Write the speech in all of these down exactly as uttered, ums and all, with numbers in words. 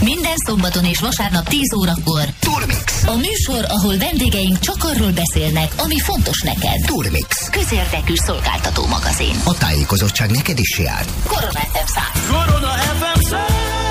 Minden szombaton és vasárnap tíz órakor Turmix. A műsor, ahol vendégeink csak arról beszélnek, ami fontos neked. Turmix. Közérdekű szolgáltató magazin. A tájékozottság neked is jár. Korona ef em száz. Korona ef em száz.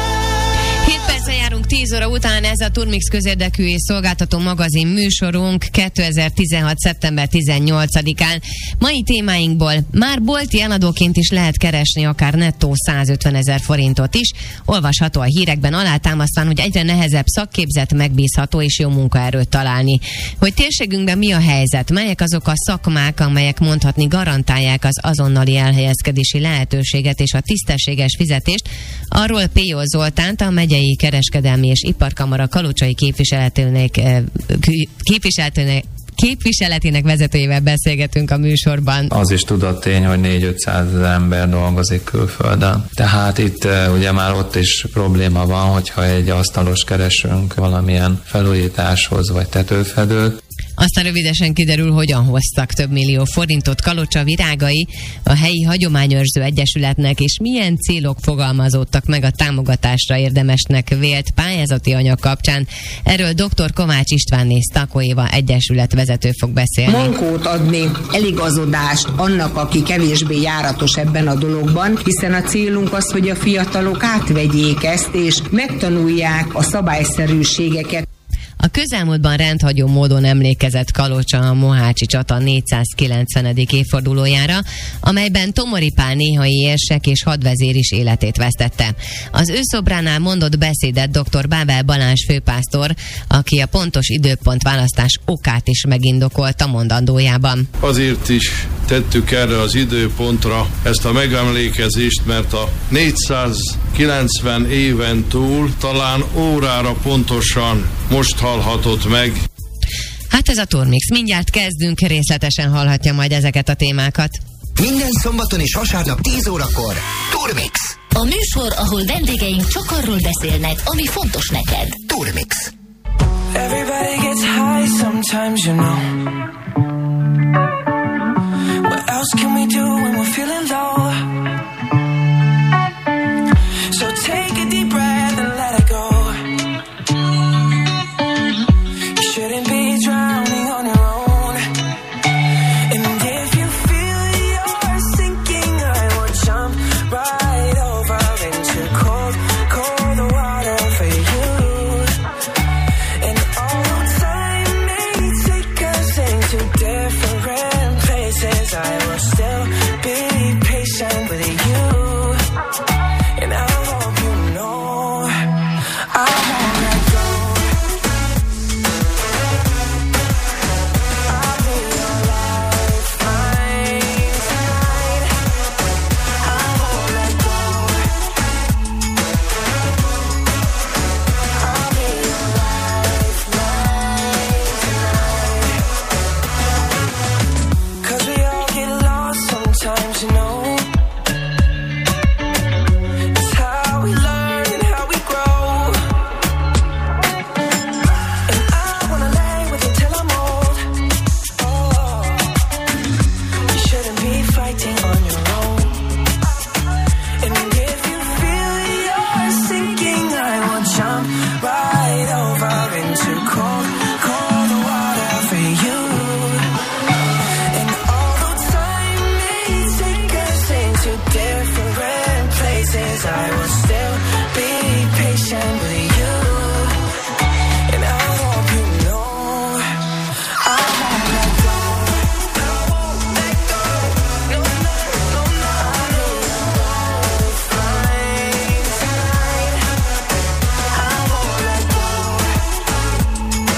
hét perccel járunk tíz óra után, ez a Turmix közérdekű és szolgáltató magazin műsorunk kétezer-tizenhat. szeptember tizennyolcadikán. Mai témáinkból már bolti eladóként is lehet keresni akár nettó százötvenezer forintot is. Olvasható a hírekben alátámasztán, hogy egyre nehezebb szakképzett, megbízható és jó munkaerőt találni. Hogy térségünkben mi a helyzet, melyek azok a szakmák, amelyek mondhatni garantálják az azonnali elhelyezkedési lehetőséget és a tisztességes fizetést, arról Péjó Zoltánt, a megyei kereskedelmi és iparkamara kalocsai képviseletének, képviseletének képviseletének vezetőjével beszélgetünk a műsorban. Az is tudatény, hogy négy-ötszáz ember dolgozik külföldön. Tehát itt ugye már ott is probléma van, hogyha egy asztalos keresünk valamilyen felújításhoz vagy tetőfedőt. Aztán rövidesen kiderül, hogyan hoztak több millió forintot Kalocsa virágai a helyi hagyományőrző egyesületnek, és milyen célok fogalmazódtak meg a támogatásra érdemesnek vélt pályázati anyag kapcsán. Erről dr. Kovács Istvánné Sztakóéva egyesület vezető fog beszélni. Mankót adni, eligazodást annak, aki kevésbé járatos ebben a dologban, hiszen a célunk az, hogy a fiatalok átvegyék ezt, és megtanulják a szabályszerűségeket. A közelmúltban rendhagyó módon emlékezett Kalocsa a Mohácsi csata négyszázkilencvenedik évfordulójára, amelyben Tomori Pál néhai érsek és hadvezér is életét vesztette. Az ő szobránál mondott beszédet dr. Bábel Balázs főpásztor, aki a pontos időpont választás okát is megindokolta mondandójában. Azért is tettük erre az időpontra ezt a megemlékezést, mert a négyszázkilencven éven túl talán órára pontosan most hallhatott meg. Hát ez a Turmix. Mindjárt kezdünk, részletesen hallhatja majd ezeket a témákat. Minden szombaton és vasárnap tíz órakor Turmix. A műsor, ahol vendégeink csak arról beszélnek, ami fontos neked. Turmix. Everybody gets high sometimes, you know. What else can we do when we're feeling low? So take a deep breath and let it go. You shouldn't be drowning on your own. And if you feel you're sinking, I will jump right over into cold, cold water for you. And although time may take us into different places, I will still be patient with you. And I hope you know I won't let go. I'll be your lifeline tonight. I won't let go. I'll be your lifeline tonight. 'Cause we all get lost sometimes, you know. It's how we learn and how we grow. And I wanna lay with you till I'm old. Oh, you shouldn't be fighting on your own. And if you feel you're sinking, I will jump right over into cold, cold water for you. And although time may take us into different places, I will still be patient with you. And I hope you know I won't let go. I won't let go. No, no, no, no. I'll be your lifeline tonight. I won't let go.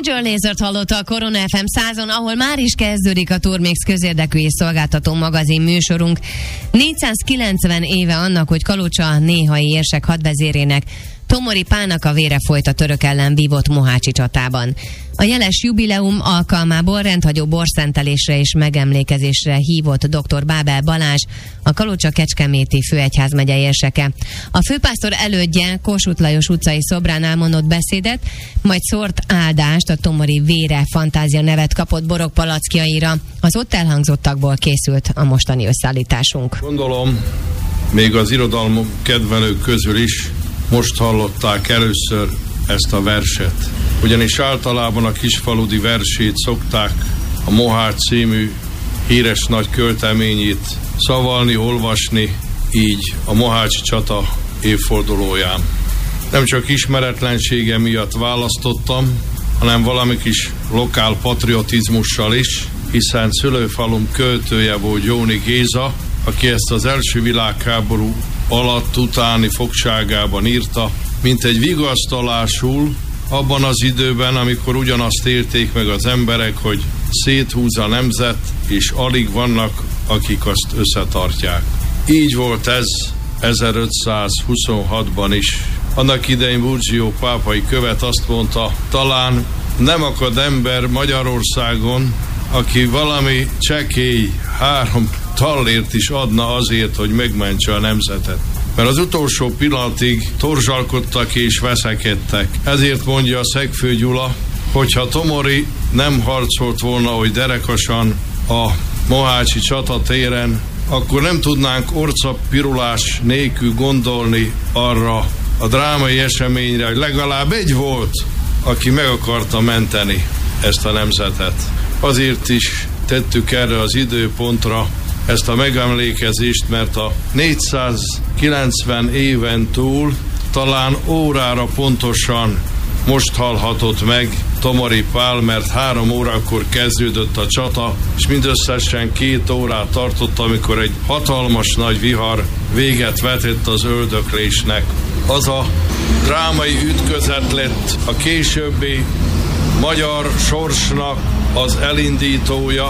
Major Lazert hallotta a Korona ef em százon, ahol már is kezdődik a Turmix közérdekű és szolgáltató magazin műsorunk. négyszázkilencven éve annak, hogy Kalocsa néhai érsek hadvezérének, Tomori Pálnak a vére folyt a török ellen vívott mohácsi csatában. A jeles jubileum alkalmából rendhagyó borszentelésre és megemlékezésre hívott dr. Bábel Balázs, a Kalocsa-Kecskeméti főegyházmegye érseke. A főpásztor elődje Kossuth Lajos utcai szobránál mondott beszédet, majd szórt áldást a Tomori vére fantázia nevet kapott borok palackjaira. Az ott elhangzottakból készült a mostani összeállításunk. Gondolom, még az irodalom kedvelők közül is most hallották először ezt a verset. Ugyanis általában a kisfaludi versét szokták, a Mohács című híres nagy költeményét szavalni, olvasni, így a mohácsi csata évfordulóján. Nem csak ismeretlensége miatt választottam, hanem valami kis lokál patriotizmussal is, hiszen szülőfalum költője volt Jóni Géza, aki ezt az első világháború alatt utáni fogságában írta, mint egy vigasztalásul abban az időben, amikor ugyanazt élték meg az emberek, hogy széthúz a nemzet, és alig vannak, akik azt összetartják. Így volt ez ezerötszázhuszonhatban is. Annak idején Burgio pápai követ azt mondta, talán nem akad ember Magyarországon, aki valami csekély három tallért is adna azért, hogy megmentse a nemzetet. Mert az utolsó pillanatig torzsalkodtak és veszekedtek. Ezért mondja Szegfő Gyula, hogyha Tomori nem harcolt volna, hogy derekasan a mohácsi csatatéren, akkor nem tudnánk orcapirulás nélkül gondolni arra a drámai eseményre, hogy legalább egy volt, aki meg akarta menteni ezt a nemzetet. Azért is tettük erre az időpontra ezt a megemlékezést, mert a négyszázkilencven éven túl talán órára pontosan most hallhatott meg Tomori Pál, mert három órakor kezdődött a csata, és mindösszesen két órát tartott, amikor egy hatalmas nagy vihar véget vetett az öldöklésnek. Az a drámai ütközet lett a későbbi magyar sorsnak az elindítója,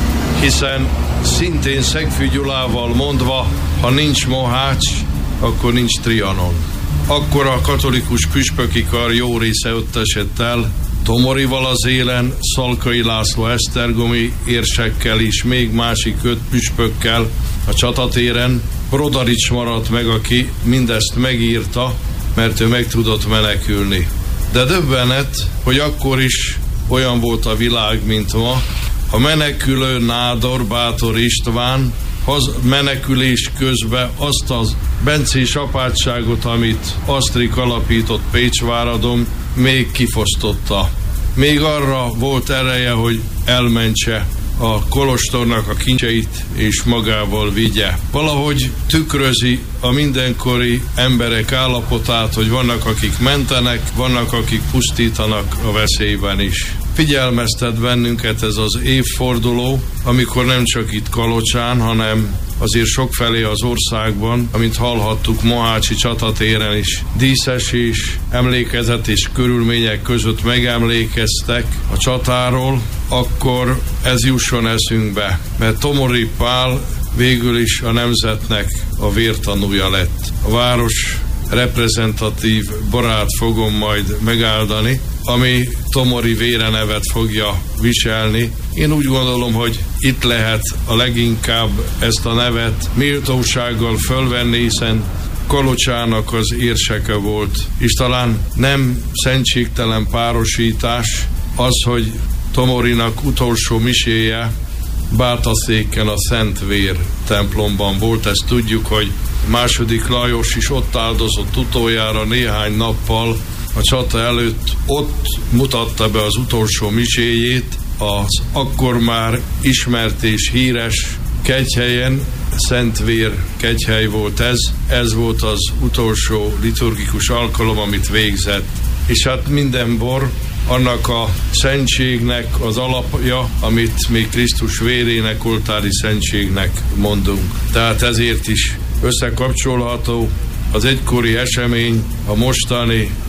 hiszen szintén Szegfű Gyulával mondva, ha nincs Mohács, akkor nincs Trianon. Akkor a katolikus püspöki kar jó része ott esett el, Tomorival az élen, Szalkai László esztergomi érsekkel is, még másik öt püspökkel a csatatéren. Brodarics maradt meg, aki mindezt megírta, mert ő meg tudott menekülni. De döbbenet, hogy akkor is olyan volt a világ, mint ma. A menekülő nádor Bátor István az menekülés közben azt az bencés apátságot, amit Asztrik alapított Pécsváradon, még kifosztotta. Még arra volt ereje, hogy elmentse a kolostornak a kincseit és magával vigye. Valahogy tükrözi a mindenkori emberek állapotát, hogy vannak, akik mentenek, vannak, akik pusztítanak a veszélyben is. Figyelmeztet bennünket ez az évforduló, amikor nem csak itt Kalocsán, hanem azért sokfelé az országban, amint hallhattuk, mohácsi csatatéren is díszes és emlékezetes körülmények között megemlékeztek a csatáról, akkor ez jusson eszünkbe, mert Tomori Pál végül is a nemzetnek a vértanúja lett. A város reprezentatív borát fogom majd megáldani, ami Tomori vére nevet fogja viselni. Én úgy gondolom, hogy itt lehet a leginkább ezt a nevet méltósággal fölvenni, hiszen Kalocsának az érseke volt. És talán nem szentségtelen párosítás az, hogy Tomorinak utolsó miséje Bátaszéken a Szentvér templomban volt. Ezt tudjuk, hogy második Lajos is ott áldozott utoljára néhány nappal a csata előtt, ott mutatta be az utolsó miséjét az akkor már ismert és híres Kegyhelyen, Szentvér kegyhely volt ez, ez volt az utolsó liturgikus alkalom, amit végzett. És hát minden bor annak a szentségnek az alapja, amit még Krisztus vérének, oltári szentségnek mondunk. Tehát ezért is összekapcsolható az egykori esemény a mostani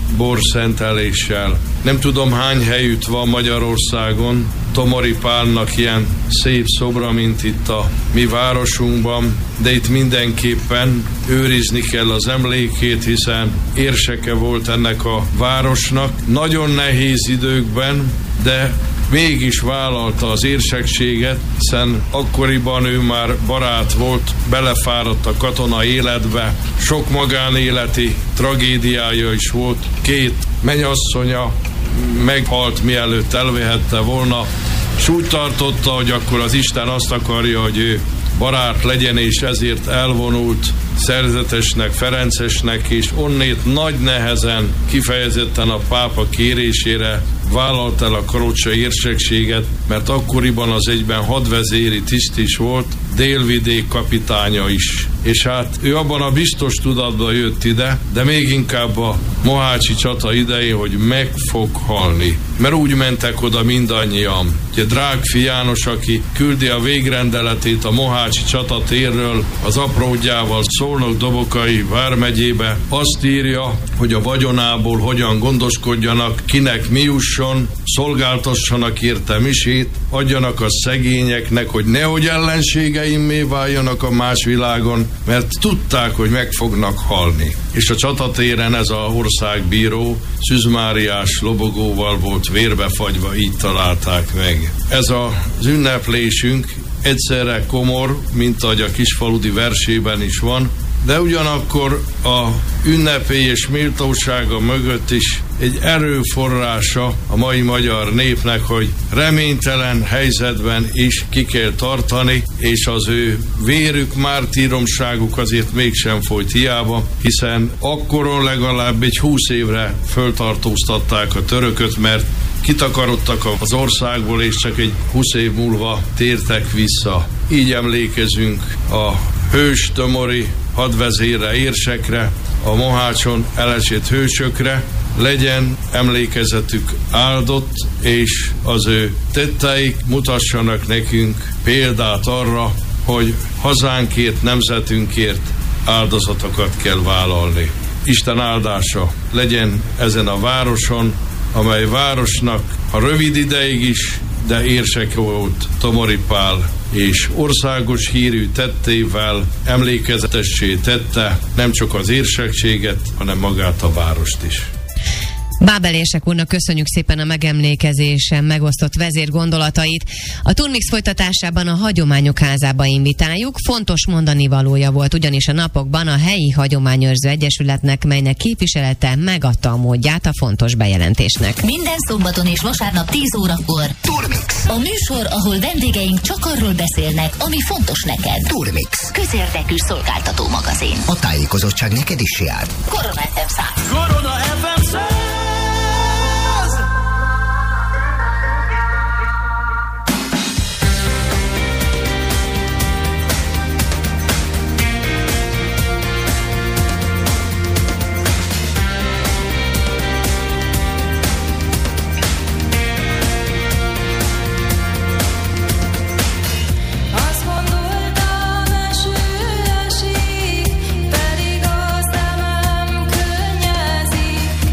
borszenteléssel. Nem tudom, hány helyütt van Magyarországon Tomori Pálnak ilyen szép szobra, mint itt a mi városunkban, de itt mindenképpen őrizni kell az emlékét, hiszen érseke volt ennek a városnak. Nagyon nehéz időkben, de mégis vállalta az érsekséget, hiszen akkoriban ő már barát volt, belefáradt a katona életbe, sok magánéleti tragédiája is volt, két mennyasszonya meghalt, mielőtt elvihette volna, és úgy tartotta, hogy akkor az Isten azt akarja, hogy ő barát legyen, és ezért elvonult szerzetesnek, ferencesnek, és onnét nagy nehezen, kifejezetten a pápa kérésére vállalt el a karocsa érsekséget, mert akkoriban az egyben hadvezéri tiszt is volt, Délvidék kapitánya is. És hát ő abban a biztos tudatban jött ide, de még inkább a mohácsi csata idején, hogy meg fog halni. Mert úgy mentek oda mindannyian. Ugye Drágfi János, aki küldi a végrendeletét a mohácsi csatatérről az apródjával Szolnok-Dobokai vármegyébe, azt írja, hogy a vagyonából hogyan gondoskodjanak, kinek mi jusson, szolgáltassanak érte misét, adjanak a szegényeknek, hogy nehogy ellenségeimmé váljanak a más világon, mert tudták, hogy meg fognak halni. És a csatatéren ez a országbíró Szűz Máriás lobogóval volt vérbefagyva, így találták meg. Ez az ünneplésünk egyszerre komor, mint ahogy a Kisfaludi versében is van, de ugyanakkor a ünnepélyes méltósága mögött is egy erőforrása a mai magyar népnek, hogy reménytelen helyzetben is ki kell tartani, és az ő vérük, mártíromságuk azért mégsem folyt hiába, hiszen akkoron legalább egy húsz évre föltartóztatták a törököt, mert kitakarodtak az országból, és csak egy húsz év múlva tértek vissza. Így emlékezünk a hős Tomori hadvezérre, érsekre, a Mohácson elesett hősökre, legyen emlékezetük áldott, és az ő tetteik mutassanak nekünk példát arra, hogy hazánkért, nemzetünkért áldozatokat kell vállalni. Isten áldása legyen ezen a városon, amely városnak a rövid ideig is, de érsek volt Tomori Pál, és országos hírű tettével emlékezetessé tette nem csak az érsekséget, hanem magát a várost is. Bábel Érsek úrnak köszönjük szépen a megemlékezésen megosztott vezér gondolatait. A Turmix folytatásában a Hagyományok Házába invitáljuk. Fontos mondani valója volt ugyanis a napokban a helyi hagyományőrző egyesületnek, melynek képviselete megadta a módját a fontos bejelentésnek. Minden szombaton és vasárnap tíz órakor Turmix. A műsor, ahol vendégeink csak arról beszélnek, ami fontos neked. Turmix. Közérdekű szolgáltató magazin. A tájékozottság neked is jár. Korona ef em száz. Korona ef em száz. Azt gondoltam, eső esik, pedig a szemem könnyezik.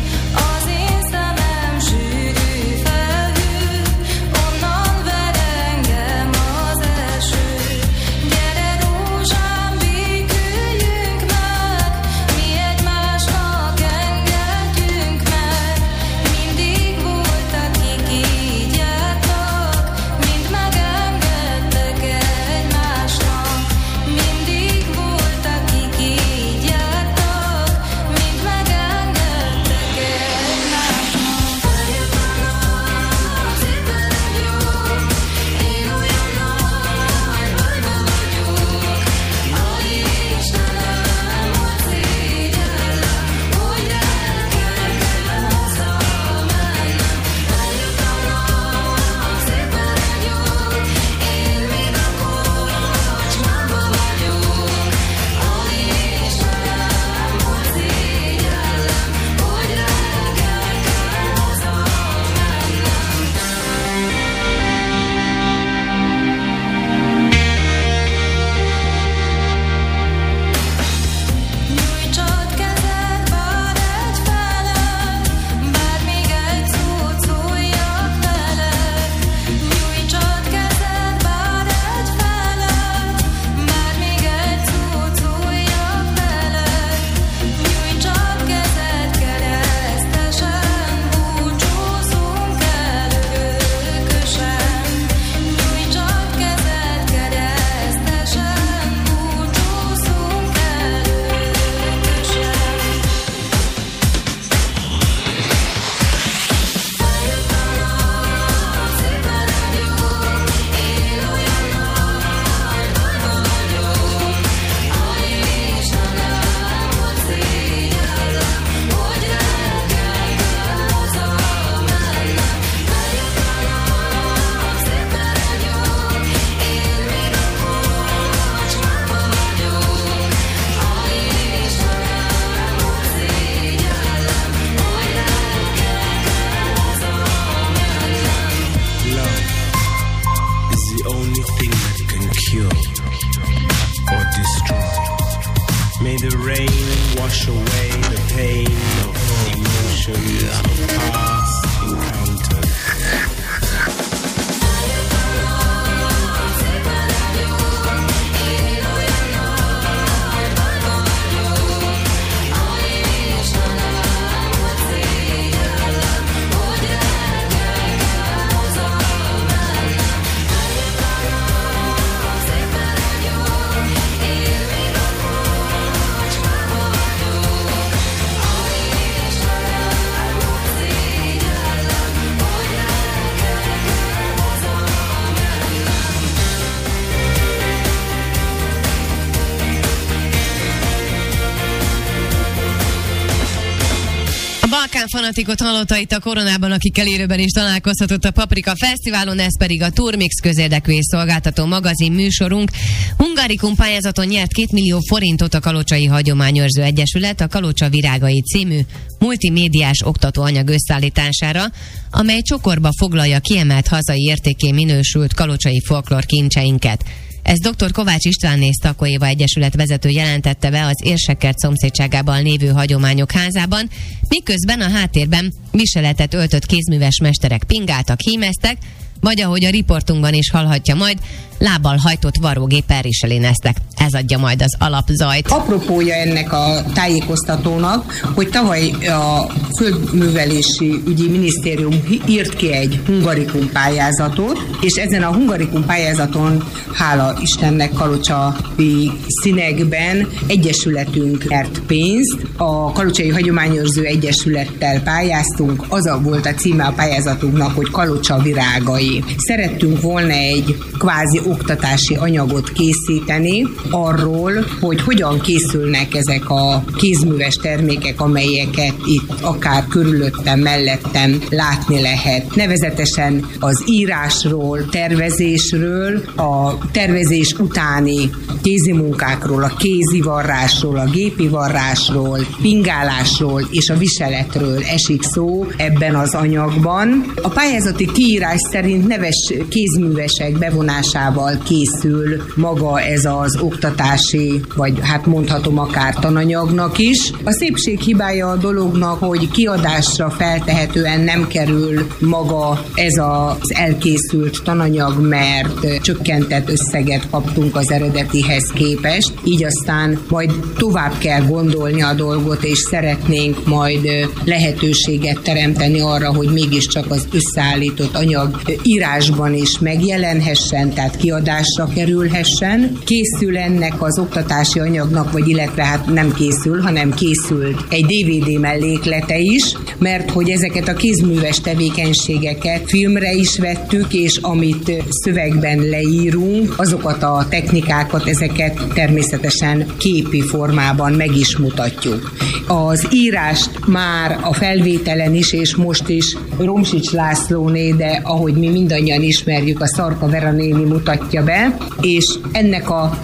fanatikot hallotta itt a koronában, akikkel élőben is találkozhatott a Paprika Fesztiválon, ez pedig a Turmix közérdekű és szolgáltató magazin műsorunk. Hungarikum pályázaton nyert két millió forintot a Kalocsai Hagyományőrző Egyesület a Kalocsa Virágai című multimédiás oktatóanyag összeállítására, amely csokorba foglalja kiemelt hazai értékké minősült kalocsai folklór kincseinket. Ez dr. Kovács Istvánné Sztakó Éva Egyesület vezető jelentette be az Érsekert szomszédságában lévő Hagyományok Házában, miközben a háttérben viseletet öltött kézműves mesterek pingáltak, hímeztek, vagy ahogy a riportunkban is hallhatja majd, lábbal hajtott varrógéppel riseléneztek. Ez adja majd az alapzajt. Apropója ennek a tájékoztatónak, hogy tavaly a Földművelési Ügyi Minisztérium írt ki egy hungarikum pályázatot, és ezen a hungarikum pályázaton, hála Istennek, kalocsai színekben egyesületünk nyert pénzt. A Kalocsai Hagyományőrző Egyesülettel pályáztunk, az a volt a címe a pályázatunknak, hogy Kalocsa Virágai. Szerettünk volna egy kvázi oktatási anyagot készíteni arról, hogy hogyan készülnek ezek a kézműves termékek, amelyeket itt akár körülöttem, mellettem látni lehet. Nevezetesen az írásról, tervezésről, a tervezés utáni kézimunkákról, a kézivarrásról, a gépivarrásról, pingálásról és a viseletről esik szó ebben az anyagban. A pályázati kiírás szerint neves kézművesek bevonásával készül maga ez az oktatási, vagy hát mondhatom akár tananyagnak is. A szépség hibája a dolognak, hogy kiadásra feltehetően nem kerül maga ez az elkészült tananyag, mert csökkentett összeget kaptunk az eredetihez képest, így aztán majd tovább kell gondolni a dolgot, és szeretnénk majd lehetőséget teremteni arra, hogy mégiscsak az összeállított anyag írásban is megjelenhessen, tehát kiadásra kerülhessen. Készül ennek az oktatási anyagnak, vagy illetve hát nem készül, hanem készült egy dé vé dé melléklete is, mert hogy ezeket a kézműves tevékenységeket filmre is vettük, és amit szövegben leírunk, azokat a technikákat, ezeket természetesen képi formában meg is mutatjuk. Az írást már a felvételen is, és most is Romsics Lászlóné, de ahogy mi mindannyian ismerjük, a Szarka Vera néni mutatja be, és ennek a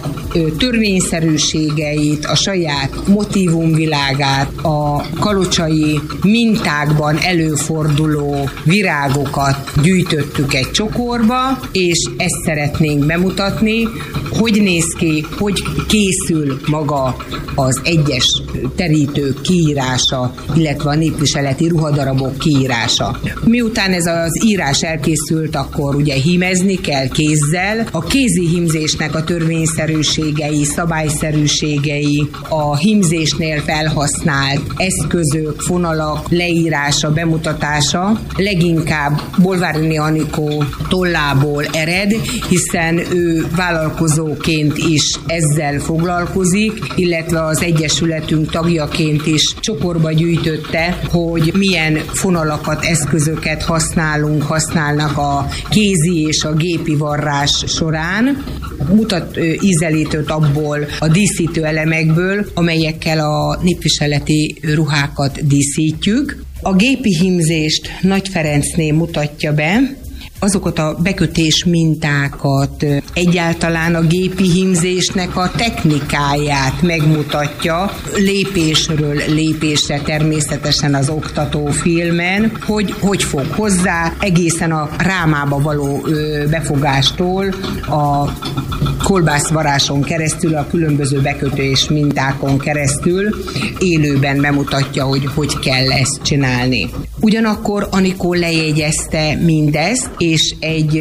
törvényszerűségeit, a saját motívumvilágát, a kalocsai mintákban előforduló virágokat gyűjtöttük egy csokorba, és ezt szeretnénk bemutatni, hogy néz ki, hogy készül maga az egyes terítők kiírása, illetve a népviseleti ruhadarabok kiírása. Miután ez az írás elkészült, akkor ugye hímezni kell kézzel. A kézi hímzésnek a törvényszerűségei, szabályszerűségei, a hímzésnél felhasznált eszközök, fonalak leírása, bemutatása leginkább Bolvárné Anikó tollából ered, hiszen ő vállalkozóként is ezzel foglalkozik, illetve az egyesületünk tagjaként is csokorba gyűjtötte, hogy milyen fonalakat, eszközöket használunk, használnak a kézi és a gépi varrás során. Mutat ízelítőt abból a díszítő elemekből, amelyekkel a népviseleti ruhákat díszítjük. A gépi hímzést Nagy Ferencné mutatja be, azokat a bekötés mintákat, egyáltalán a gépi hímzésnek a technikáját megmutatja lépésről lépésre, természetesen az oktatófilmen, hogy hogy fog hozzá egészen a rámába való befogástól a kolbászvaráson keresztül, a különböző bekötés mintákon keresztül élőben bemutatja, hogy hogy kell ezt csinálni. Ugyanakkor Anikó lejegyezte mindezt, és egy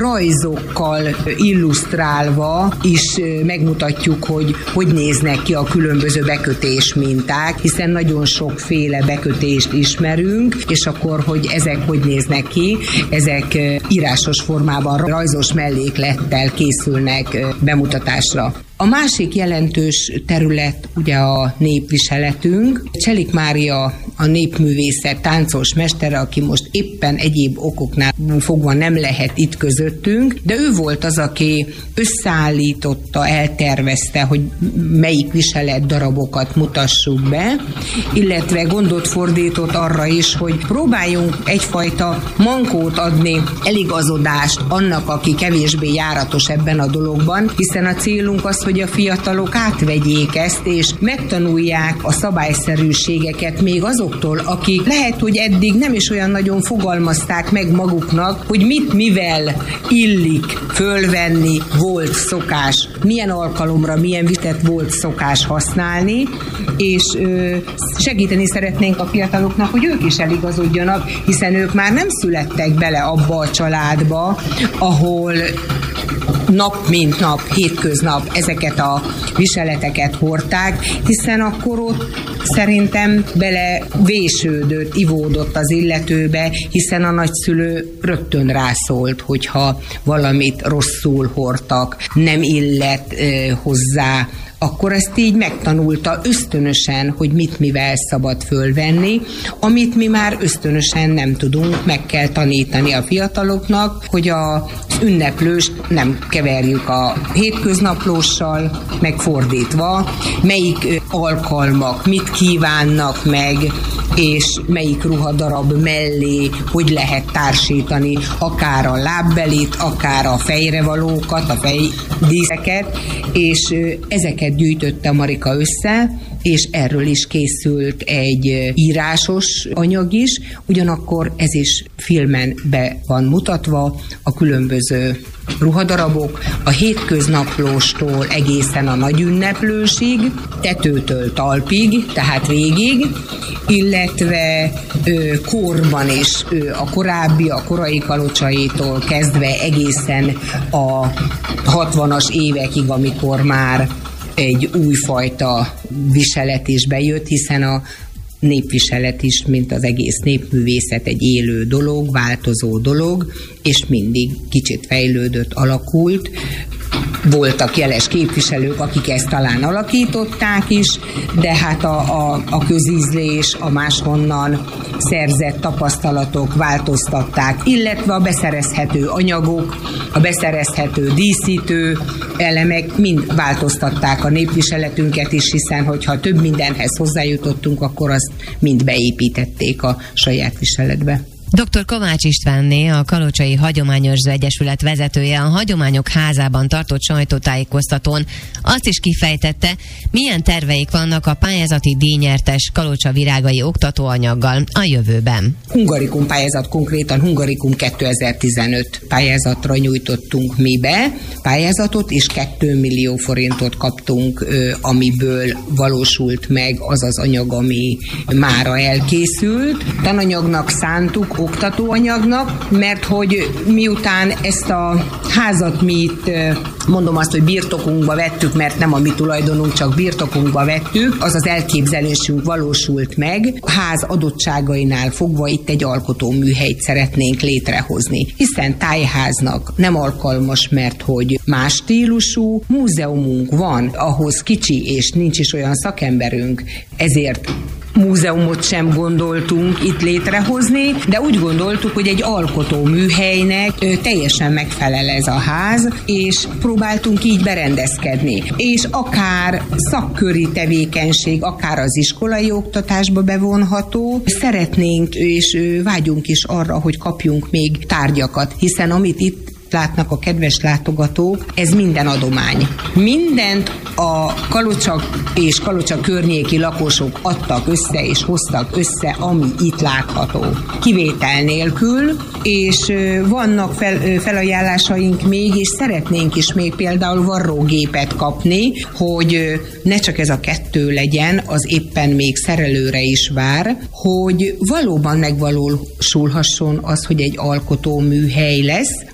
rajzokkal illusztrálva is megmutatjuk, hogy hogy néznek ki a különböző bekötés minták, hiszen nagyon sokféle bekötést ismerünk, és akkor, hogy ezek hogy néznek ki, ezek írásos formában, rajzos melléklettel készülnek bemutatásra. A másik jelentős terület ugye a népviseletünk. Cselik Mária a népművészet táncos mestere, aki most éppen egyéb okoknál fogva nem lehet itt közöttünk, de ő volt az, aki összeállította, eltervezte, hogy melyik viselet darabokat mutassuk be, illetve gondot fordított arra is, hogy próbáljunk egyfajta mankót adni, eligazodást annak, aki kevésbé járatos ebben a dologban, hiszen a célunk az, hogy a fiatalok átvegyék ezt, és megtanulják a szabályszerűségeket még azoktól, akik lehet, hogy eddig nem is olyan nagyon fogalmazták meg maguknak, hogy mit mivel illik fölvenni, volt szokás, milyen alkalomra, milyen vitet volt szokás használni, és ö, segíteni szeretnénk a fiataloknak, hogy ők is eligazodjanak, hiszen ők már nem születtek bele abba a családba, ahol nap mint nap, hétköznap ezeket a viseleteket hordták, hiszen akkor ott szerintem bele vésődött, ivódott az illetőbe, hiszen a nagyszülő rögtön rászólt, hogyha valamit rosszul hordtak, nem illett eh, hozzá, akkor ezt így megtanulta ösztönösen, hogy mit mivel szabad fölvenni, amit mi már ösztönösen nem tudunk, meg kell tanítani a fiataloknak, hogy az ünneplőst nem keverjük a hétköznaplóssal, meg fordítva, melyik alkalmak, mit kívánnak meg, és melyik ruhadarab mellé hogy lehet társítani, akár a lábbelit, akár a fejrevalókat, a fejdíszeket, és ezeket gyűjtötte Marika össze, és erről is készült egy írásos anyag is, ugyanakkor ez is filmen be van mutatva, a különböző ruhadarabok, a hétköznaplóstól egészen a nagyünneplősig, tetőtől talpig, tehát végig, illetve ö, korban is, ö, a korábbi, a korai kalocsaitól kezdve egészen a hatvanas évekig, amikor már egy újfajta viselet is bejött, hiszen a népviselet is, mint az egész népművészet egy élő dolog, változó dolog, és mindig kicsit fejlődött, alakult. Voltak jeles képviselők, akik ezt talán alakították is, de hát a, a, a közízlés, a máshonnan szerzett tapasztalatok változtatták, illetve a beszerezhető anyagok, a beszerezhető díszítő elemek mind változtatták a népviseletünket is, hiszen hogyha több mindenhez hozzájutottunk, akkor azt mind beépítették a saját viseletbe. doktor Kovács Istvánné, a Kalocsai Hagyományőrző Egyesület vezetője a Hagyományok Házában tartott sajtótájékoztatón azt is kifejtette, milyen terveik vannak a pályázati díjnyertes Kalocsa virágai oktatóanyaggal a jövőben. Hungarikum pályázat, konkrétan Hungarikum kétezer-tizenöt pályázatra nyújtottunk mi be pályázatot, és két millió forintot kaptunk, amiből valósult meg az az anyag, ami mára elkészült. Tananyagnak szántuk, oktatóanyagnak, mert hogy miután ezt a házat mi itt, mondom azt, hogy birtokunkba vettük, mert nem a mi tulajdonunk, csak birtokunkba vettük, az az elképzelésünk valósult meg. A ház adottságainál fogva itt egy alkotóműhelyt szeretnénk létrehozni, hiszen tájháznak nem alkalmas, mert hogy más stílusú múzeumunk van, ahhoz kicsi, és nincs is olyan szakemberünk, ezért múzeumot sem gondoltunk itt létrehozni, de úgy gondoltuk, hogy egy alkotó műhelynek teljesen megfelel ez a ház, és próbáltunk így berendezkedni. És akár szakköri tevékenység, akár az iskolai oktatásba bevonható, szeretnénk és vágyunk is arra, hogy kapjunk még tárgyakat, hiszen amit itt látnak a kedves látogatók, ez minden adomány. Mindent a Kalocsa és Kalocsa környéki lakosok adtak össze és hoztak össze, ami itt látható. Kivétel nélkül, és vannak fel, felajánlásaink még, és szeretnénk is még például varrógépet kapni, hogy ne csak ez a kettő legyen, az éppen még szerelőre is vár, hogy valóban megvalósulhasson az, hogy egy alkotó műhely lesz,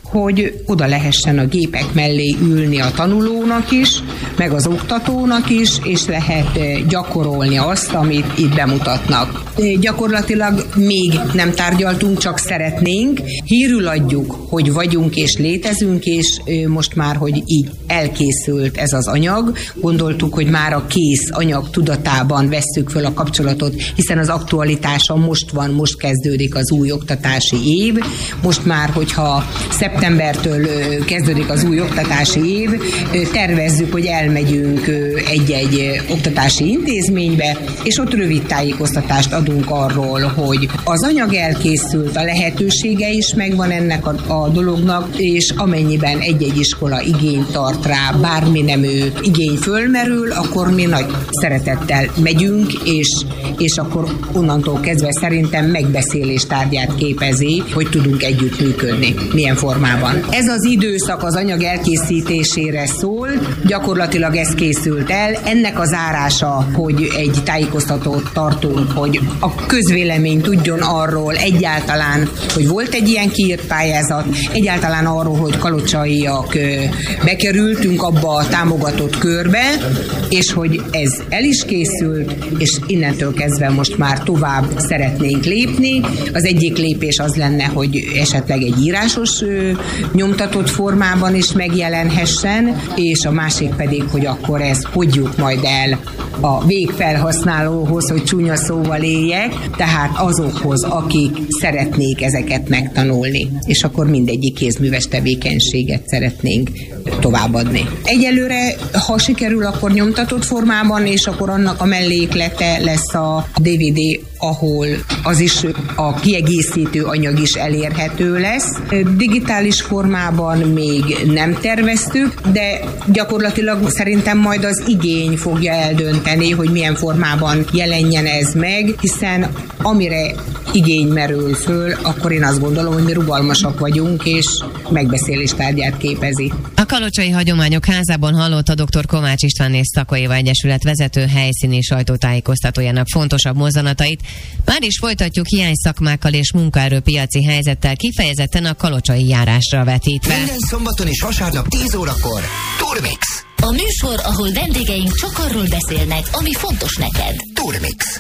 hogy oda lehessen a gépek mellé ülni a tanulónak is, meg az oktatónak is, és lehet gyakorolni azt, amit itt bemutatnak. Gyakorlatilag még nem tárgyaltunk, csak szeretnénk. Hírül adjuk, hogy vagyunk és létezünk, és most már, hogy így elkészült ez az anyag. Gondoltuk, hogy már a kész anyag tudatában vesszük föl a kapcsolatot, hiszen az aktualitása most van, most kezdődik az új oktatási év. Most már, hogyha szeptembertől kezdődik az új oktatási év, tervezzük, hogy elmegyünk egy-egy oktatási intézménybe, és ott rövid tájékoztatást adunk arról, hogy az anyag elkészült, a lehetősége is megvan ennek a, a dolognak, és amennyiben egy-egy iskola igényt tart rá, bármi nemű igény fölmerül, akkor mi nagy szeretettel megyünk, és, és akkor onnantól kezdve szerintem megbeszélés tárgyát képezi, hogy tudunk együttműködni, milyen formában. Ez az időszak az anyag elkészítésére szól, gyakorlatilag ez készült el. Ennek a zárása, hogy egy tájékoztatót tartunk, hogy a közvélemény tudjon arról egyáltalán, hogy volt egy ilyen kiírt pályázat, egyáltalán arról, hogy kalocsaiak bekerültünk abba a támogatott körbe, és hogy ez el is készült, és innentől kezdve most már tovább szeretnénk lépni. Az egyik lépés az lenne, hogy esetleg egy írásos ö, nyomtatott formában is megjelenhessen, és a másik pedig, hogy akkor ezt hogyjuk majd el a végfelhasználóhoz, hogy csúnya szóval éljek, tehát azokhoz, akik szeretnék ezeket megtanulni, és akkor mindegyik kézműves tevékenységet szeretnénk továbbadni. Egyelőre, ha sikerül, akkor nyomtatott formában, és akkor annak a melléklete lesz a dé vé dé, ahol az is a kiegészítő anyag is elérhető lesz. Digitális formában még nem terveztük, de gyakorlatilag szerintem majd az igény fogja eldönteni, hogy milyen formában jelenjen ez meg, hiszen amire igény merül föl, akkor én azt gondolom, hogy mi rugalmasak vagyunk, és megbeszélés tárgyát képezi. A Kalocsai Hagyományok Házában hallotta dr. Kovács István és Szakóéva Egyesület vezető helyszíni sajtótájékoztatójának fontosabb mozzanatait. Már is folytatjuk hiányszakmákkal és munkaerőpiaci helyzettel, kifejezetten a kalocsai járásra vetítve. Minden szombaton és vasárnap tíz órakor Turmix. A műsor, ahol vendégeink csak arról beszélnek, ami fontos neked. Turmix.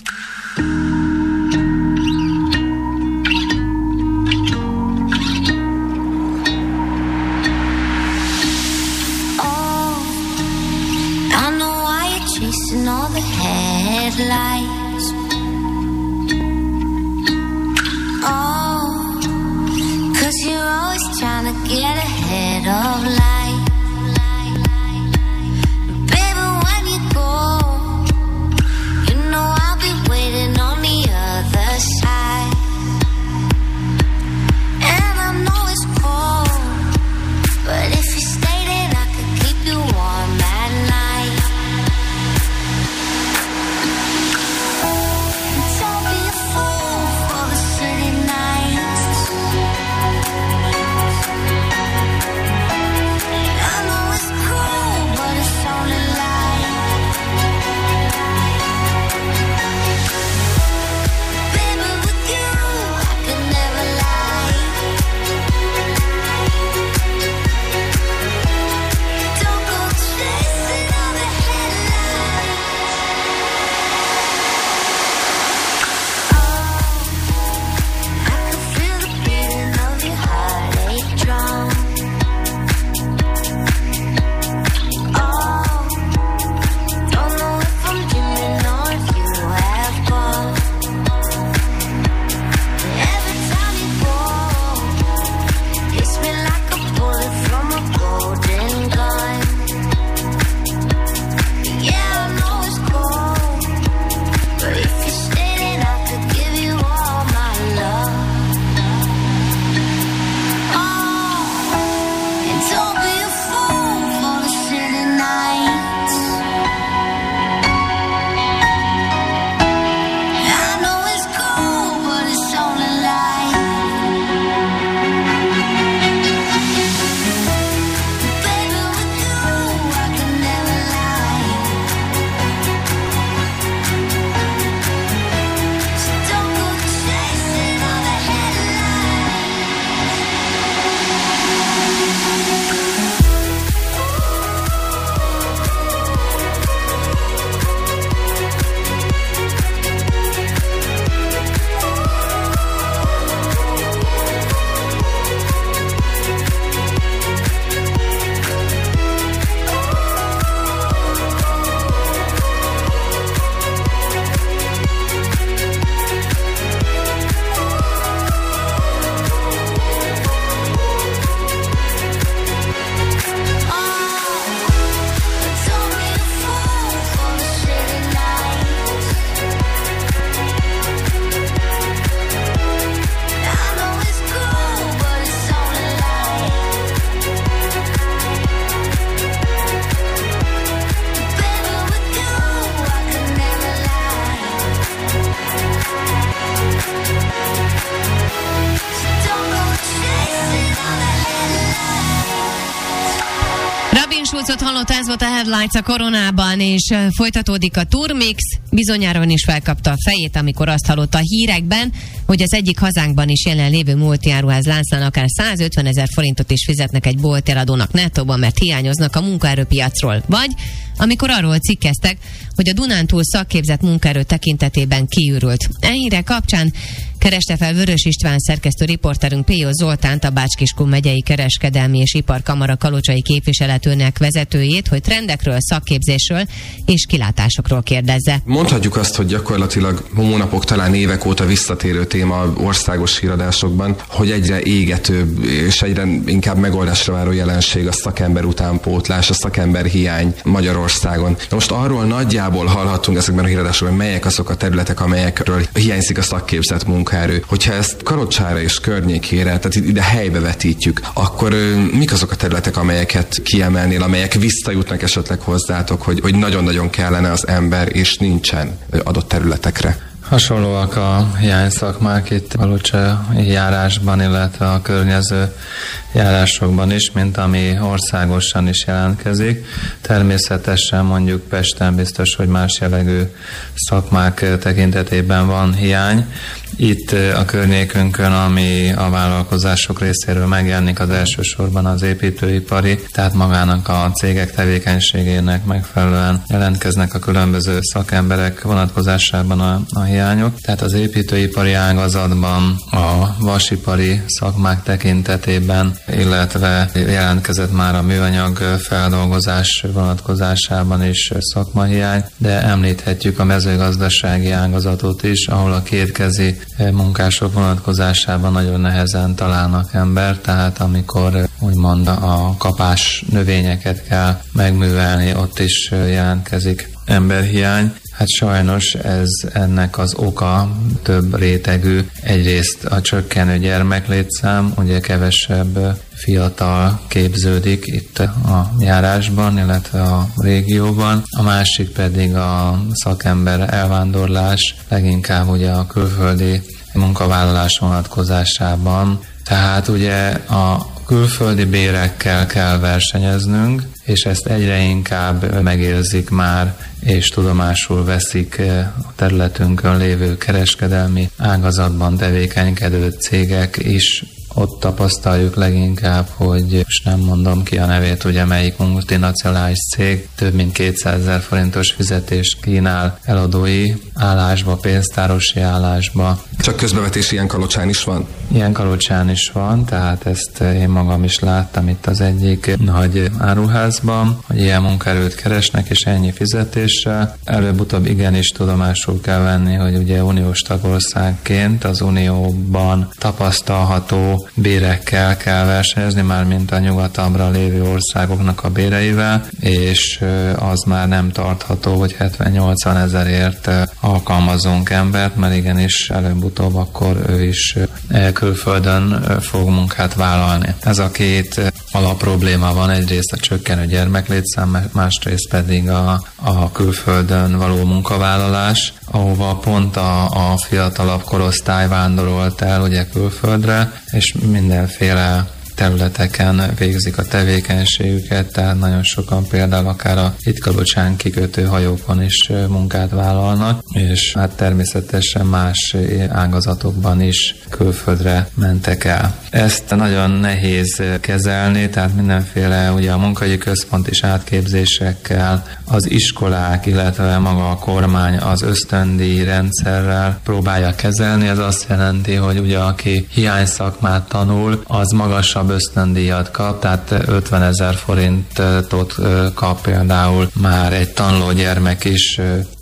Chasing all the headlights. Oh, 'cause you're always trying to get ahead of life. Baby, when you go, you know I'll be waiting on the other side. And I know it's cold, but if you stay, then I could keep you warm at night. Láncot hallott, ez volt a Headlights a Koronában, és folytatódik a Turmix. Bizonyára is felkapta a fejét, amikor azt hallotta a hírekben, hogy az egyik hazánkban is jelen lévő multiáruház láncnál akár százötvenezer forintot is fizetnek egy bolteladónak nettóban, mert hiányoznak a munkaerőpiacról. Vagy amikor arról cikkeztek, hogy a Dunántúl szakképzett munkaerő tekintetében kiürült. E hírek kapcsán kereste fel Vörös István szerkesztő riporterünk Péo Zoltánt, a Bács-Kiskun megyei kereskedelmi és iparkamara kalocsai képviseletőnek vezetőjét, hogy trendekről, szakképzésről és kilátásokról kérdezze. Mondhatjuk azt, hogy gyakorlatilag hónapok, talán évek óta visszatérő téma országos híradásokban, hogy egyre égetőbb és egyre inkább megoldásra váró jelenség a szakember utánpótlás, a szakember hiány Magyarországon. Na most arról nagyjából hallhattunk ezekben a híradásokban, melyek azok a területek, amelyekről hiányzik a szakképzett munkaerő. Hogyha ezt Kalocsára és környékére, tehát ide helybe vetítjük, akkor mik azok a területek, amelyeket kiemelnél, amelyek visszajutnak esetleg hozzátok, hogy, hogy nagyon-nagyon kellene az ember, és nincsen adott területekre? Hasonlóak a hiányszakmák itt a kalocsai járásban, illetve a környező járásokban is, mint ami országosan is jelentkezik. Természetesen mondjuk Pesten biztos, hogy más jellegű szakmák tekintetében van hiány. Itt a környékünkön, ami a vállalkozások részéről megjelenik, az elsősorban az építőipari, tehát magának a cégek tevékenységének megfelelően jelentkeznek a különböző szakemberek vonatkozásában a, a hiányok. Tehát az építőipari ágazatban, a vasipari szakmák tekintetében, illetve jelentkezett már a műanyag feldolgozás vonatkozásában is szakmahiány, de említhetjük a mezőgazdasági ágazatot is, ahol a kétkezi munkások vonatkozásában nagyon nehezen találnak ember, tehát amikor úgymond a kapás növényeket kell megművelni, ott is jelentkezik emberhiány. Hát sajnos ez ennek az oka több rétegű. Egyrészt a csökkenő gyermeklétszám, ugye kevesebb fiatal képződik itt a járásban, illetve a régióban. A másik pedig a szakember elvándorlás, leginkább ugye a külföldi munkavállalás vonatkozásában. Tehát ugye a külföldi bérekkel kell versenyeznünk, és ezt egyre inkább megérzik már, és tudomásul veszik a területünkön lévő kereskedelmi ágazatban tevékenykedő cégek is. Ott tapasztaljuk leginkább, hogy most nem mondom ki a nevét, ugye melyik multinacionális cég több mint kétszázezer forintos fizetést kínál eladói állásba, pénztárosi állásba. Csak közbevetés ilyen Kalocsán is van? Ilyen Kalocsán is van, tehát ezt én magam is láttam itt az egyik nagy áruházban, hogy ilyen munkaerőt keresnek, és ennyi fizetéssel. Előbb-utóbb igenis tudomásul kell venni, hogy ugye uniós tagországként az unióban tapasztalható bérekkel kell versenyezni, már mint a nyugatabbra lévő országoknak a béreivel, és az már nem tartható, hogy hetven-nyolcvan ezerért alkalmazunk embert, mert igenis előbb-utóbb akkor ő is külföldön fog munkát vállalni. Ez a két alapprobléma van, egyrészt a csökkenő gyermeklétszám, másrészt pedig a, a külföldön való munkavállalás, ahova pont a, a fiatalabb korosztály vándorolt el ugye külföldre, és mindenféle területeken végzik a tevékenységüket, tehát nagyon sokan például akár a itt Kalocsán kikötő hajókon is munkát vállalnak, és hát természetesen más ágazatokban is külföldre mentek el. Ezt nagyon nehéz kezelni, tehát mindenféle ugye a munkahelyi központ is átképzésekkel, az iskolák, illetve maga a kormány az ösztöndíj rendszerrel próbálja kezelni. Ez azt jelenti, hogy ugye aki hiányszakmát tanul, az magasabb ösztöndíjat kap, tehát ötvenezer forintot kap például már egy tanuló gyermek is,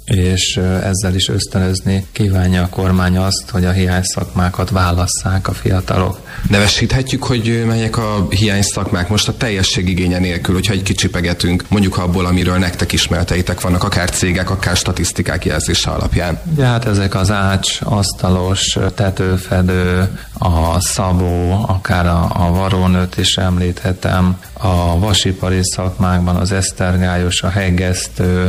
és ezzel is ösztönözni kívánja a kormány azt, hogy a hiányszakmákat válasszák a fiatalok. Nevesíthetjük, hogy melyek a hiányszakmák most a teljesség igénye nélkül, hogyha egy kicsipegetünk, mondjuk abból, amiről nektek ismereteitek vannak, akár cégek, akár statisztikák jelzése alapján. Ja, hát ezek az ács, asztalos, tetőfedő, a szabó, akár a, a varónőt is említhetem, a vasipari szakmákban az esztergályos, a heggesztő,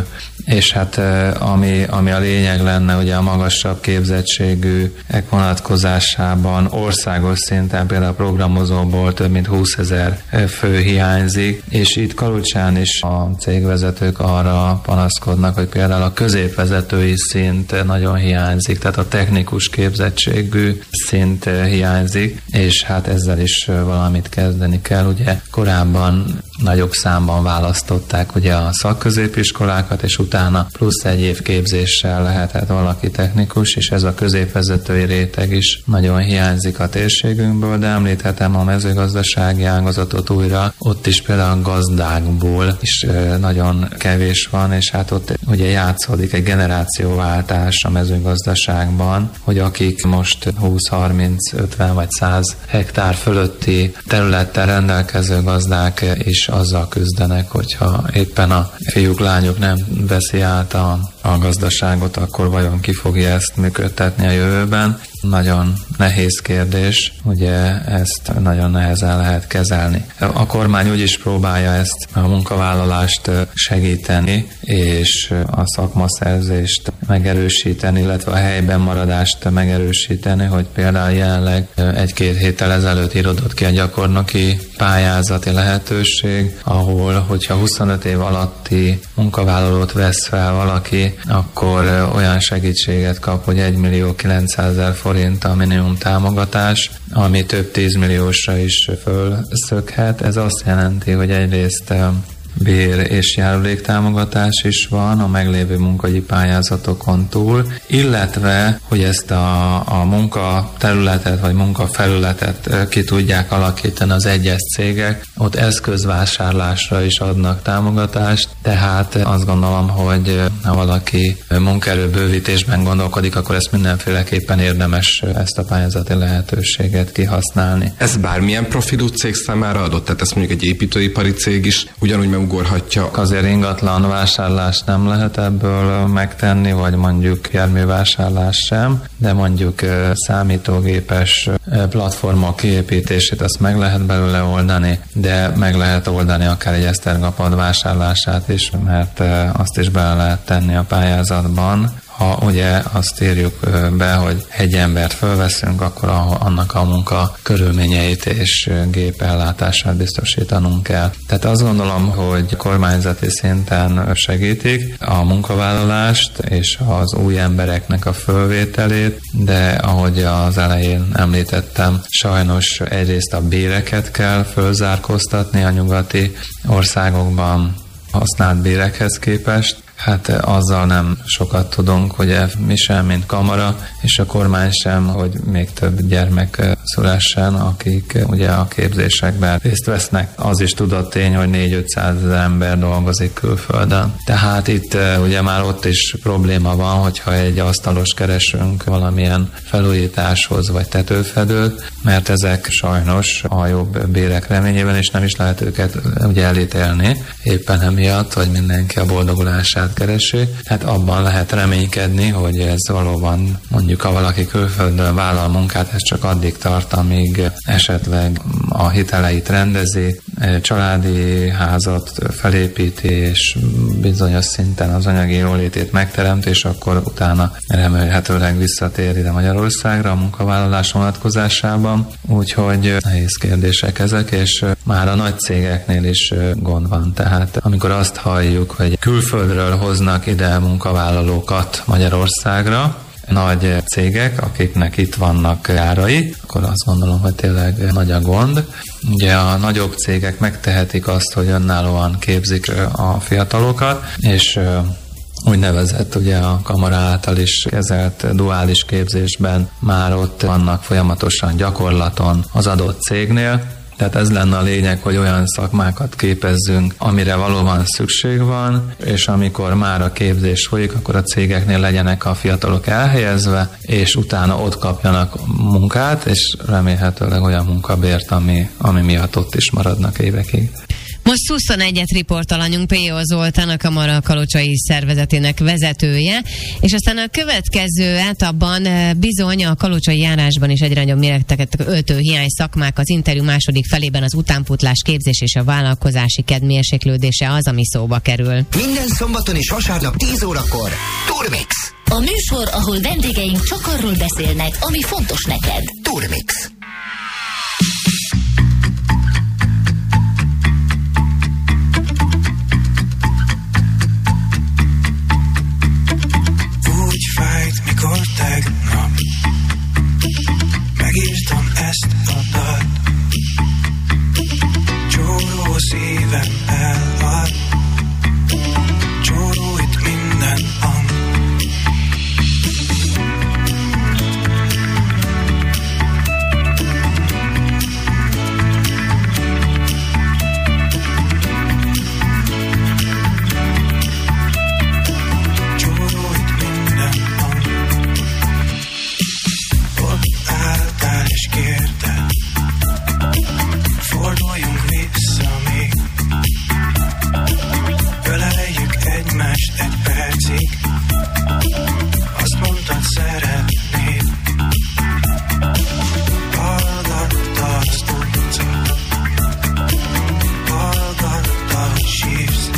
és hát ami, ami a lényeg lenne, ugye a magasabb képzettségűek vonatkozásában országos szinten például a programozóból több mint húszezer fő hiányzik, és itt Kalucsán is a cégvezetők arra panaszkodnak, hogy például a középvezetői szint nagyon hiányzik, tehát a technikus képzettségű szint hiányzik, és hát ezzel is valamit kezdeni kell. Ugye korábban nagyobb számban választották ugye a szakközépiskolákat, és utána plusz egy év képzéssel lehetett valaki technikus, és ez a középvezetői réteg is nagyon hiányzik a térségünkből, de említhetem a mezőgazdasági ágazatot újra, ott is például a gazdákból is nagyon kevés van, és hát ott ugye játszódik egy generációváltás a mezőgazdaságban, hogy akik most húsz, harminc, ötven vagy száz hektár fölötti területtel rendelkező gazdák is azzal küzdenek, hogyha éppen a fiúk, lányok nem veszi át a, a gazdaságot, akkor vajon ki fogja ezt működtetni a jövőben. Nagyon nehéz kérdés, ugye ezt nagyon nehezen lehet kezelni. A kormány úgy is próbálja ezt a munkavállalást segíteni, és a szakmaszerzést megerősíteni, illetve a helyben maradást megerősíteni, hogy például jelenleg egy-két héttel ezelőtt írodott ki a gyakornoki pályázati lehetőség, ahol, hogyha huszonöt év alatti munkavállalót vesz fel valaki, akkor olyan segítséget kap, hogy egymillió kilencszázezer forint a minimum támogatás, ami több tízmilliósra is fölszökhet. Ez azt jelenti, hogy egyrészt bér és járuléktámogatás is van a meglévő munkahogyi pályázatokon túl, illetve, hogy ezt a, a munkaterületet vagy munkafelületet ki tudják alakítani az egyes cégek, ott eszközvásárlásra is adnak támogatást, tehát azt gondolom, hogy ha valaki munkaerőbővítésben gondolkodik, akkor ezt mindenféleképpen érdemes ezt a pályázati lehetőséget kihasználni. Ez bármilyen profilú cég számára adott? Tehát ezt mondjuk egy építőipari cég is ugyanúgy megugorhatja? Azért ingatlan vásárlást nem lehet ebből megtenni, vagy mondjuk járművásárlás sem, de mondjuk számítógépes platformok kiépítését azt meg lehet belőle oldani, de meg lehet oldani akár egy esztergapad vásárlását is, mert azt is bele lehet tenni a pályázatban. Ha ugye azt írjuk be, hogy egy embert fölveszünk, akkor annak a munka körülményeit és gépellátását biztosítanunk kell. Tehát azt gondolom, hogy kormányzati szinten segítik a munkavállalást és az új embereknek a fölvételét, de ahogy az elején említettem, sajnos egyrészt a béreket kell fölzárkóztatni a nyugati országokban használt bérekhez képest. Hát azzal nem sokat tudunk, hogy mi sem, mint kamara, és a kormány sem, hogy még több gyermek szülessen, akik ugye a képzésekben részt vesznek. Az is tudott tény, hogy négy-ötszázezer ember dolgozik külföldön. Tehát itt ugye már ott is probléma van, hogyha egy asztalos keresünk valamilyen felújításhoz vagy tetőfedőt, mert ezek sajnos a jobb bérek reményében, és nem is lehet őket ugye elítélni, éppen emiatt, hogy mindenki a boldogulását keresi. Hát abban lehet reménykedni, hogy ez valóban, mondjuk ha valaki külföldön vállal munkát, ez csak addig tart, amíg esetleg a hiteleit rendezi, családi házat felépíti, és bizonyos szinten az anyagi jólétét megteremt, és akkor utána remélhetőleg visszatér ide Magyarországra a munkavállalás vonatkozásában. Úgyhogy nehéz kérdések ezek, és már a nagy cégeknél is gond van. Tehát amikor azt halljuk, hogy külföldről hoznak ide munkavállalókat Magyarországra, nagy cégek, akiknek itt vannak árai, akkor azt gondolom, hogy tényleg nagy a gond. Ugye a nagyobb cégek megtehetik azt, hogy önállóan képzik a fiatalokat, és úgynevezett ugye a kamara által is kezelt duális képzésben már ott vannak folyamatosan gyakorlaton az adott cégnél. Tehát ez lenne a lényeg, hogy olyan szakmákat képezzünk, amire valóban szükség van, és amikor már a képzés folyik, akkor a cégeknél legyenek a fiatalok elhelyezve, és utána ott kapjanak munkát, és remélhetőleg olyan munkabért, ami, ami miatt ott is maradnak évekig. Most huszonegyet riportalanyunk pé o Zoltán, a Kamara kalocsai szervezetének vezetője, és aztán a következő etapban bizony a kalocsai járásban is egyre nagyobb méreteket öltő hiány szakmák, az interjú második felében az utánpótlás képzés és a vállalkozási kedv mérséklődése az, ami szóba kerül. Minden szombaton és vasárnap tíz órakor Turmix. A műsor, ahol vendégeink csak arról beszélnek, ami fontos neked. Turmix. Úgy fájt, mikor tegnap megírtam ezt a dalt. Csóró szívem elvad, csóró itt minden hang. Forduljunk vissza még, öleljük egymást egy percig. Azt mondtad, szeretnéd, hallgatta az utca, hallgatta, hogy sírsz.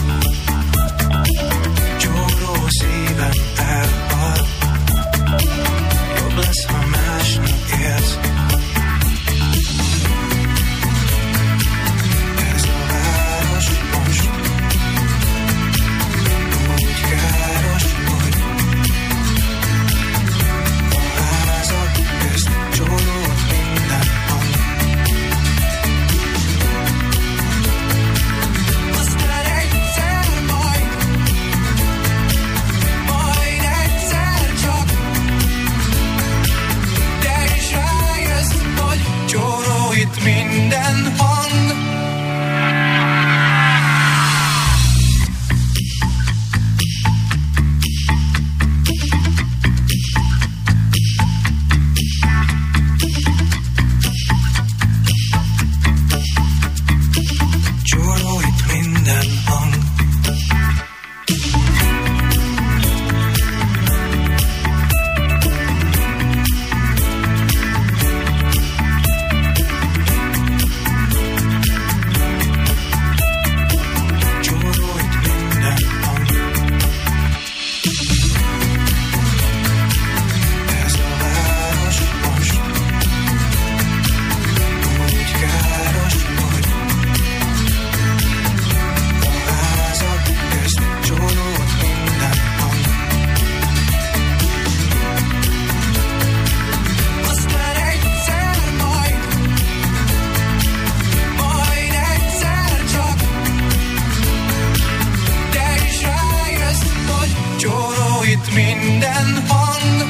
Csóró szívem elhal, jobb lesz, ha másnak élsz. Minden hang. Csóró itt minden hang. Minden hang.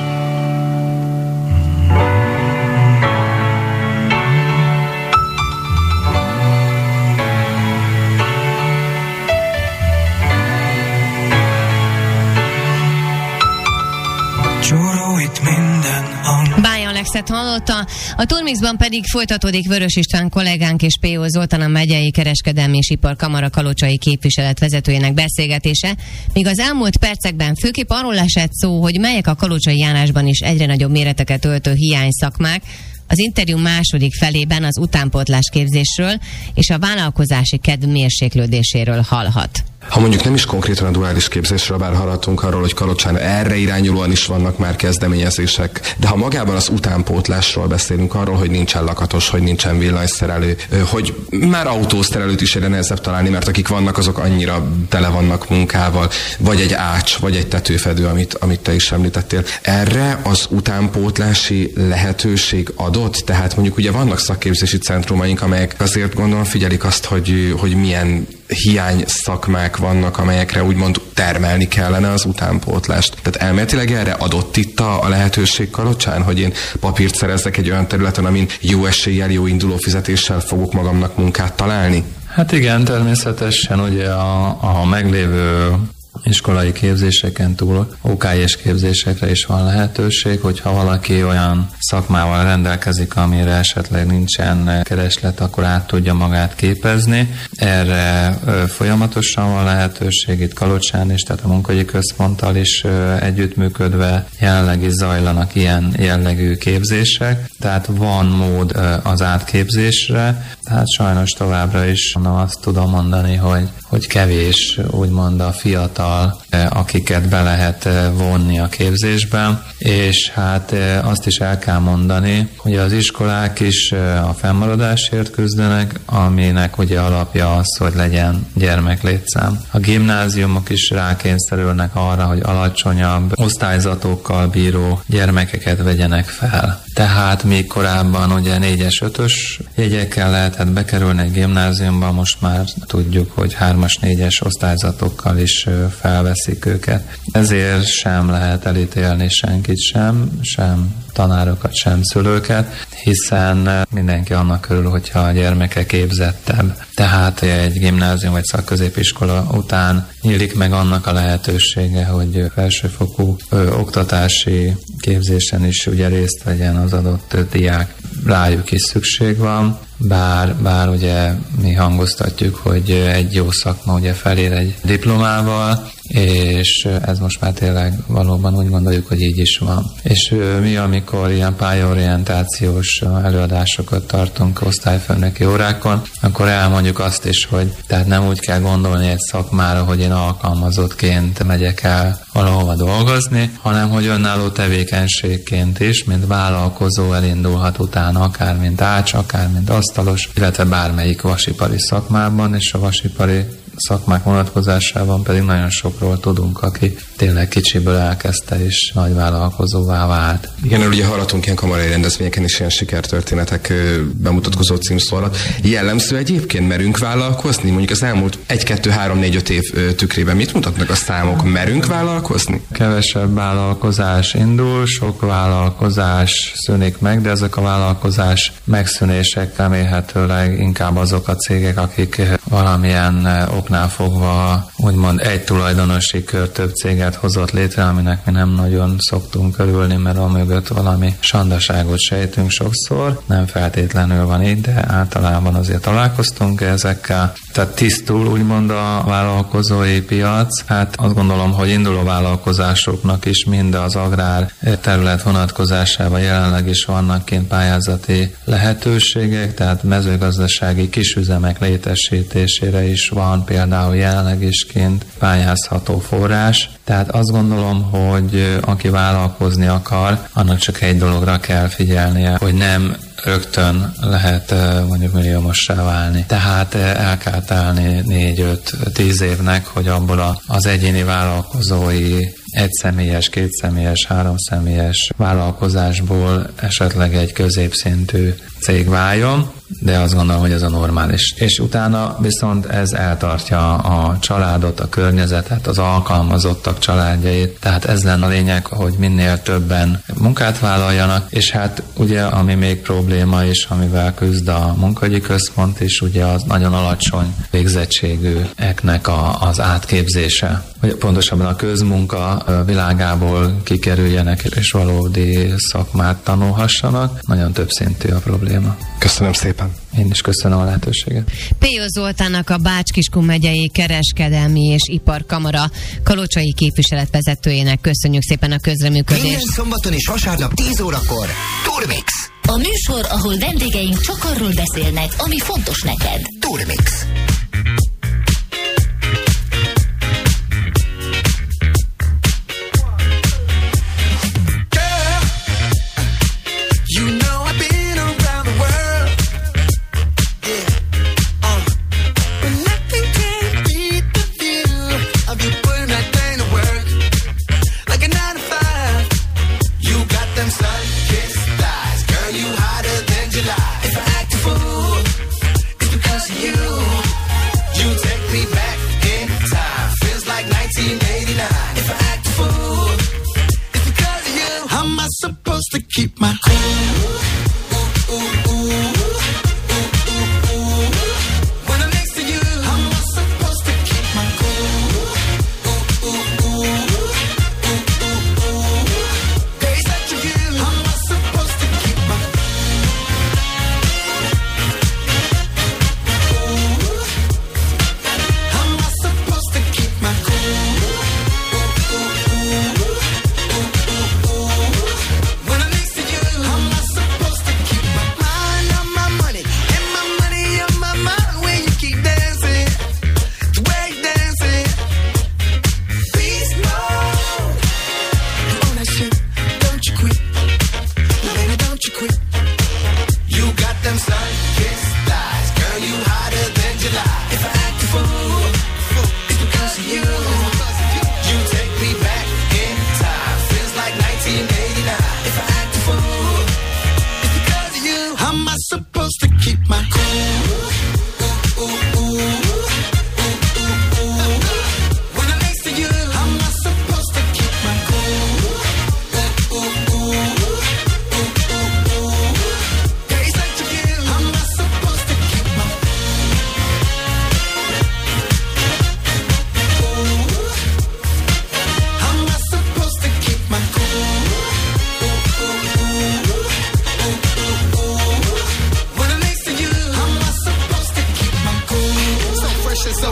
Csóró itt minden hang. Báj Alexet hallotta, a Turmixban pedig folytatódik Vörös István kollégánk és pé o Zoltán, a Megyei Kereskedelmi és Iparkamara kalocsai képviselet vezetőjének beszélgetése, míg az elmúlt percekben főképp arról esett szó, hogy melyek a kalocsai járásban is egyre nagyobb méreteket öltő hiány szakmák. Az interjú második felében az utánpótlás képzésről és a vállalkozási kedv mérséklődéséről hallhat. Ha mondjuk nem is konkrétan a duális képzésről, bár hallhatunk arról, hogy Kalocsán erre irányulóan is vannak már kezdeményezések, de ha magában az utánpótlásról beszélünk, arról, hogy nincsen lakatos, hogy nincsen villanyszerelő, hogy már autószerelőt is egyre nehezebb találni, mert akik vannak, azok annyira tele vannak munkával, vagy egy ács, vagy egy tetőfedő, amit, amit te is említettél. Erre az utánpótlási lehetőség adott? Tehát mondjuk ugye vannak szakképzési centrumaink, amelyek azért gondolom figyelik azt, hogy, hogy milyen hiány szakmák vannak, amelyekre úgymond termelni kellene az utánpótlást. Tehát elméletileg erre adott itt a, a lehetőség Kalocsán, hogy én papírt szerezzek egy olyan területen, amin jó eséllyel, jó induló fizetéssel fogok magamnak munkát találni? Hát igen, természetesen ugye a, a meglévő iskolai képzéseken túl ó ká és képzésekre is van lehetőség, hogyha valaki olyan szakmával rendelkezik, amire esetleg nincsen kereslet, akkor át tudja magát képezni. Erre folyamatosan van lehetőség, itt Kalocsán is, tehát a Munkahogyi Központtal is együttműködve jelenleg is zajlanak ilyen jellegű képzések, tehát van mód az átképzésre, tehát sajnos továbbra is azt tudom mondani, hogy, hogy kevés úgymond a fiatal, akiket be lehet vonni a képzésben, és hát azt is el kell mondani, hogy az iskolák is a fennmaradásért küzdenek, aminek ugye alapja az, hogy legyen gyermeklétszám. A gimnáziumok is rákényszerülnek arra, hogy alacsonyabb osztályzatokkal bíró gyermekeket vegyenek fel. Tehát még korábban ugye négyes, ötös jegyekkel lehetett bekerülni egy gimnáziumba, most már tudjuk, hogy hármas, négyes osztályzatokkal is felveszik őket. Ezért sem lehet elítélni senkit sem, sem tanárokat, sem szülőket, hiszen mindenki annak körül, hogyha a gyermeke képzettebb. Tehát egy gimnázium vagy szakközépiskola után nyílik meg annak a lehetősége, hogy felsőfokú ö, oktatási képzésen is ugye részt vegyen az adott diák. Rájuk is szükség van, bár, bár ugye mi hangoztatjuk, hogy egy jó szakma ugye felér egy diplomával, és ez most már tényleg valóban úgy gondoljuk, hogy így is van. És mi, amikor ilyen pályaorientációs előadásokat tartunk osztályfőnöki órákon, akkor elmondjuk azt is, hogy tehát nem úgy kell gondolni egy szakmára, hogy én alkalmazottként megyek el valahova dolgozni, hanem hogy önálló tevékenységként is, mint vállalkozó elindulhat utána, akár mint ács, akár mint asztalos, illetve bármelyik vasipari szakmában, és a vasipari szakmák vonatkozásában pedig nagyon sokról tudunk, aki tényleg kicsiből elkezdte és nagy vállalkozóvá vált. Igen, ugye hallhatunk ilyen kamarai rendezvényeken is ilyen sikertörténetek bemutatkozó címszó alatt. Jellemző egyébként merünk vállalkozni? Mondjuk az elmúlt egy, kettő, három, négy, öt év tükrében mit mutatnak a számok? Merünk vállalkozni? Kevesebb vállalkozás indul, sok vállalkozás szűnik meg, de ezek a vállalkozás megszűnések remélhetőleg inkább azok a cégek, akik valamilyen oknál fogva úgymond egy tulajdonosi kör több céget hozott létre, aminek mi nem nagyon szoktunk örülni, mert amögött valami sandaságot sejtünk sokszor. Nem feltétlenül van így, de általában azért találkoztunk ezekkel. Tehát tisztul úgymond a vállalkozói piac. Hát azt gondolom, hogy induló vállalkozásoknak is mind az agrár terület vonatkozásában jelenleg is vannak kint pályázati lehetőségek, tehát mezőgazdasági kisüzemek létesítésére is van például jelenleg is kint pályázható forrás. Tehát azt gondolom, hogy aki vállalkozni akar, annak csak egy dologra kell figyelnie, hogy nem rögtön lehet mondjuk milliómossá válni. Tehát el kell telni négy-öt-tíz évnek, hogy abból az egyéni vállalkozói egyszemélyes, kétszemélyes, háromszemélyes vállalkozásból esetleg egy középszintű cég váljon, de azt gondolom, hogy ez a normális. És utána viszont ez eltartja a családot, a környezetet, az alkalmazottak családjait, tehát ez lenne a lényeg, hogy minél többen munkát vállaljanak, és hát ugye, ami még probléma is, amivel küzd a Munkahogyi Központ is, ugye az nagyon alacsony végzettségűeknek a, az átképzése, hogy pontosabban a közmunka világából kikerüljenek, és valódi szakmát tanulhassanak. Nagyon többszintű a probléma. Köszönöm szépen. Én is köszönöm a lehetőséget. Péjo Zoltánnak, a Bács-Kiskun megyei Kereskedelmi és Iparkamara kalocsai képviseletvezetőjének köszönjük szépen a közreműködést. Minden szombaton és vasárnap tíz órakor Turmix. A műsor, ahol vendégeink csak arról beszélnek, ami fontos neked. Turmix. If I act a fool, it's because of you.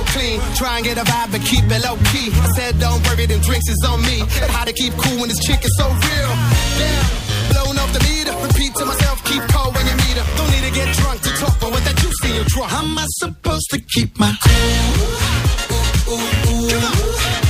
clean. Try and get a vibe but keep it low key. I said don't worry, them drinks is on me. But how to keep cool when this chick is so real. Damn, blowing off the meter. Repeat to myself, keep cold when you meet her. Don't need to get drunk to talk, but what that juice in your trunk. How am I supposed to keep my cool? Ooh, ooh, ooh. Come on.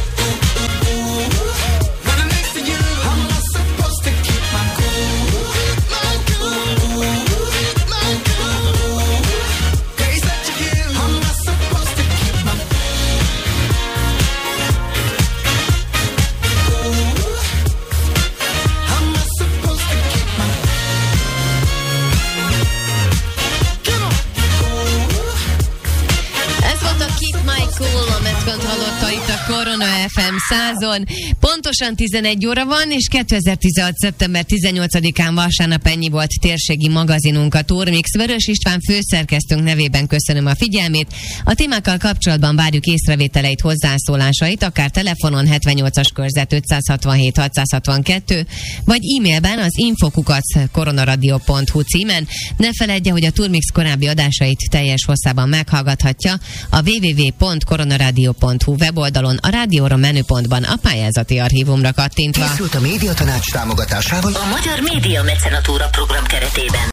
Hallotta itt a Korona ef em százon. Pontosan tizenegy óra van, és kétezer-tizenhat. szeptember tizennyolcadikán vasárnap ennyi volt térségi magazinunk, a Turmix. Vörös István főszerkesztőnk nevében köszönöm a figyelmét. A témákkal kapcsolatban várjuk észrevételeit, hozzászólásait, akár telefonon hetvennyolcas körzet ötszázhatvanhét hatszázhatvankettő, vagy e-mailben az infokukac koronaradio pont hu címen. Ne feledje, hogy a Turmix korábbi adásait teljes hosszában meghallgathatja a double-u double-u double-u pont koronaradio pont hu weboldalon, a rádióra menüpontban a pályázati archívumra kattintva. Készült a Médiatanács támogatásával a Magyar Média Mecenatúra program keretében.